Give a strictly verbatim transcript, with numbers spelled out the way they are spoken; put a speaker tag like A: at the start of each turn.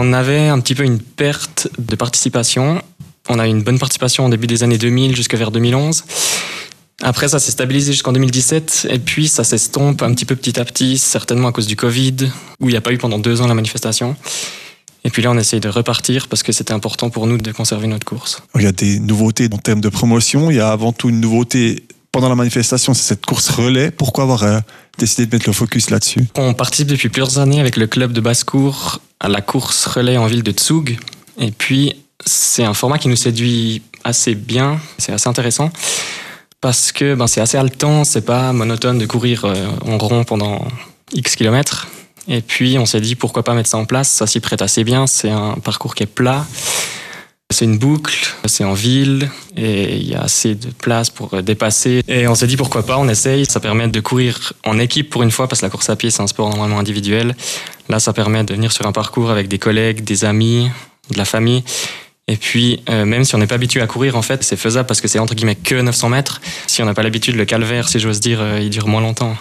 A: On avait un petit peu une perte de participation. On a eu une bonne participation au début des années deux mille jusqu'à vers deux mille onze. Après, ça s'est stabilisé jusqu'en deux mille dix-sept et puis ça s'estompe un petit peu petit à petit, certainement à cause du Covid, où il n'y a pas eu pendant deux ans la manifestation. Et puis là, on essaye de repartir parce que c'était important pour nous de conserver notre course.
B: Il y a des nouveautés en termes de promotion. Il y a avant tout une nouveauté pendant la manifestation, c'est cette course relais. Pourquoi avoir euh, décidé de mettre le focus là-dessus?
A: On participe depuis plusieurs années avec le club de basse-cour à la course relais en ville de Zug. Et puis, c'est un format qui nous séduit assez bien, c'est assez intéressant. Parce que ben, c'est assez haletant, c'est pas monotone de courir euh, en rond pendant X kilomètres. Et puis on s'est dit pourquoi pas mettre ça en place, ça s'y prête assez bien, c'est un parcours qui est plat, c'est une boucle, c'est en ville et il y a assez de place pour dépasser. Et on s'est dit pourquoi pas, on essaye, ça permet de courir en équipe pour une fois parce que la course à pied c'est un sport normalement individuel. Là ça permet de venir sur un parcours avec des collègues, des amis, de la famille. Et puis, euh, même si on n'est pas habitué à courir, en fait, c'est faisable parce que c'est entre guillemets que neuf cents mètres. Si on n'a pas l'habitude, le calvaire, si j'ose dire, euh, il dure moins longtemps.